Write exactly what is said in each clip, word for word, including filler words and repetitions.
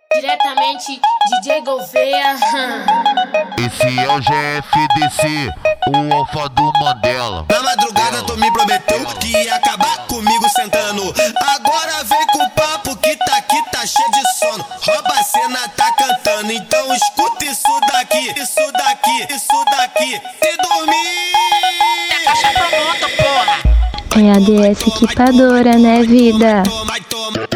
Diretamente D J Gouveia. Esse é o G F D C, o alfa do Mandela. Na madrugada tu me prometeu que ia acabar comigo sentando. Agora vem com o papo que tá aqui, tá cheio de sono. Rouba a cena, tá cantando. Então escuta isso daqui, isso daqui, isso daqui. Se dormir, É caixa pronta, porra. É a D S equipadora, né, vida? vai toma,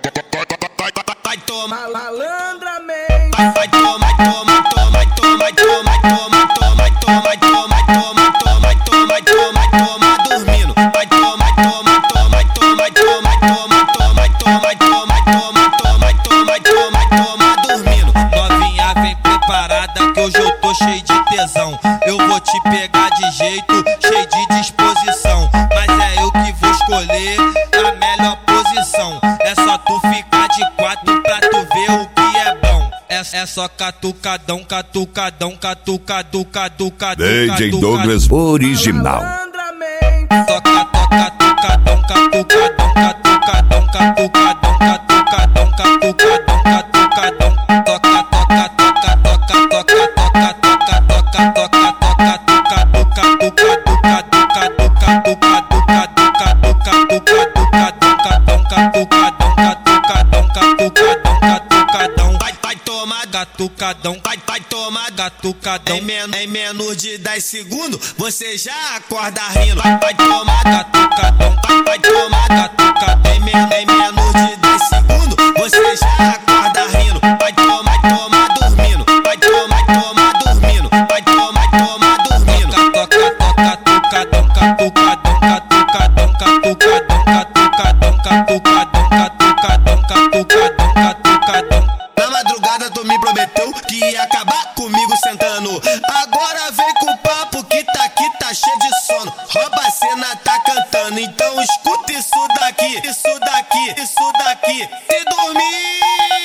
vai toma, Malandramente. vai toma, toma, toma, toma, toma, toma, toma, toma, toma, toma, toma, toma, toma, toma, dormindo. Vai toma, toma, toma, toma, toma, toma, toma, toma, toma, toma, toma, toma, toma, toma, dormindo. Novinha, vem preparada que hoje eu tô cheio de tesão. Eu vou te pegar de jeito, cheio de disposição. Mas é eu que vou escolher a melhor posição. É só tu ficar de quatro pra tu ver o que é bom. É, é só catucadão, catucadão, catucadu, catucadu, D J Douglas original. Toca, toca, tucadão, catucadão, catucadão, catucadão, catucadão, catucadão, catucadão. Toca, toca, toca, toca, toca, toca, toca, toca, toca, toca, tucadu, catucadu, catucadu, catucadu, catucadu, catucadu, catucadão, catucadão, catucadão, catucadão, catucadão. Vai, vai tomar, Catucadão, vai, vai tomar, catucadão. Em, men em menos de dez segundos, você já acorda rindo. Vai, vai tomar, Catucadão, vai, vai tomar, catucadão. Em, men em menos de dez segundos, você já acorda rindo. Vai tomar, toma, dormindo. Vai tomar, toma, dormindo. Vai tomar, toma, dormindo. Toca, toca, tucadão, catucadão, catucadão, catucadão, catucadão, catucadão, catucadão, catucadão, catucadão. Na madrugada tu me prometeu que ia acabar comigo sentando. Agora vem com o papo que tá aqui, tá cheio de sono. Rouba a cena, tá cantando. Então escuta isso daqui, isso daqui, isso daqui. Se dormir,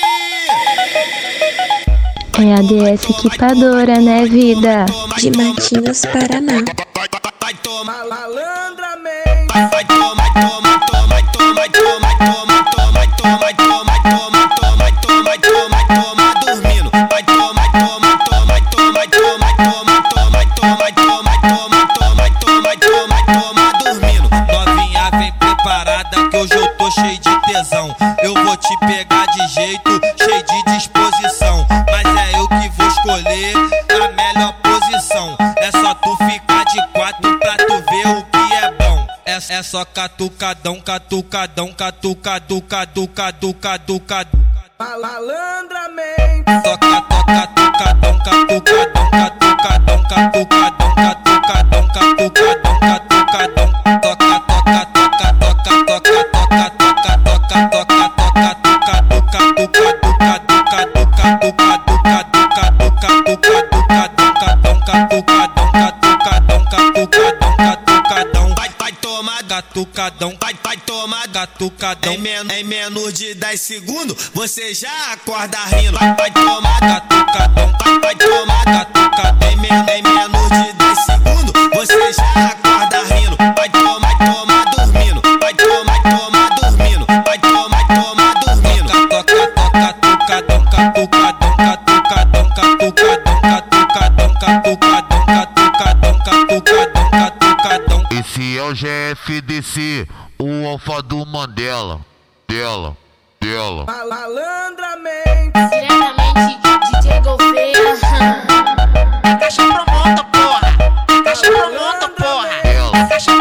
É a D S equipadora, né, vida? De Matinhos, Paraná. vai, vai, vai tomar. Malandramente. Vai toma, toma, toma, toma, toma, toma, toma, toma, toma, toma, toma, toma, toma, toma, dormindo. Vai toma, toma, toma, toma, toma, toma, toma, toma, toma, toma, toma, toma, toma, toma, dormindo. Novinha, vem preparada que hoje eu tô cheio de tesão. Eu vou te pegar de jeito, cheio de disposição. Mas é eu que vou escolher a melhor posição. É só tu ficar de quatro pra tu ver o que é bom. É, é só catucadão, catucadão, catucadu, catucadu, catucadu. Malandramente. Toca, toca, tucadão, catucadão, catucadão, catucadão, catucadão, catucadão, catucadão. Toca, toca, toca, toca, toca, toca, toca, toca, toca, toca, tucadu, catucadu, catucadu, catucadu, catucadu, catucadu, catucadão, catucadão, catucadão, catucadão, catucadão. Vai, vai tomar, Catucadão, vai, vai tomar. catucadão. Em, men em menos de dez segundos, você já acorda rindo. Vai, vai tomar, Catucadão, vai, vai tomar. catucadão. Em, men em menos de dez segundos, você já acorda rindo. Vai tomar, toma, dormindo. Vai tomar, toma, dormindo. Vai tomar, toma, dormindo. Toca, toca, tucadão, catucadão, catucadão, catucadão, catucadão, catucadão, catucadão, catucadão, catucadão. Esse é o G F D C, o alfa do Mandela. Dela, dela. Malandramente. Diretamente D J Gouveia. É caixa pronta, porra. É caixa pronta, porra. Dela. É caixa